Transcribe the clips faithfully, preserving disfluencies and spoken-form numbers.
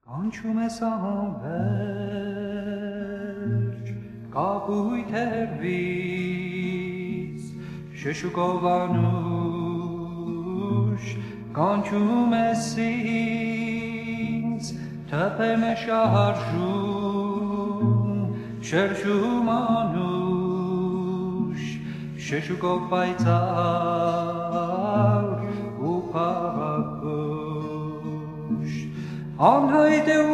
Կանչում ես անվերջ, կապույտ հեռվից, շշուկով անուշ, կանչում ես ինձ, թփեմ է շարժում, շրջում անուշ, շշուկով պայծառ ու փառախուշ, անհայտ է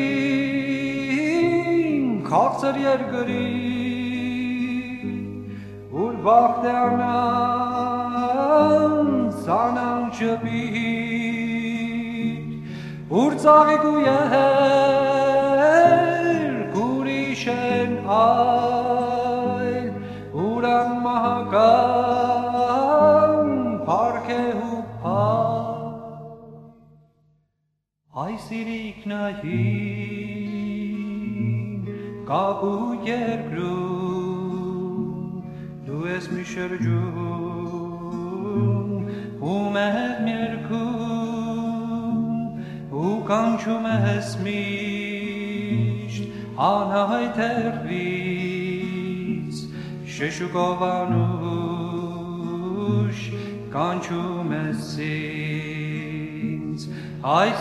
ուղին, քաղցր երկրի, ուր վաղտ է անանց, անանց ժպիտ, ուր ծաղիկ ու երկ, ուրիշ են այլ, ուր անմահական, փառք է ու փառք, Այ սիրիկնային կապույտ երկրում դու ես մի շրջում ու մեղմ երգում ու կանչում ես միշտ անհայտ հեռվից շշուկով անուշ կանչում ես ինձ Այ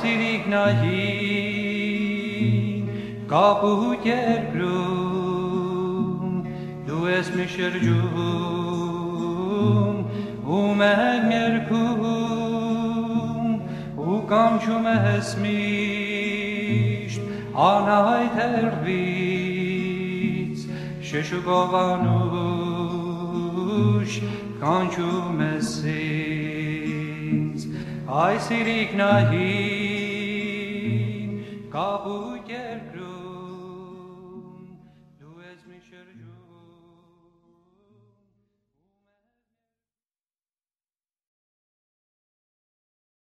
սիրիկնային կապույտ երկրում դու ես մի շրջում ու մեղմ երգում ու կանչում ես միշտ անհայտ հեռվից շշուկով անուշ կանչում ես ինձ Այ սիրիկնային կապույտ երկրում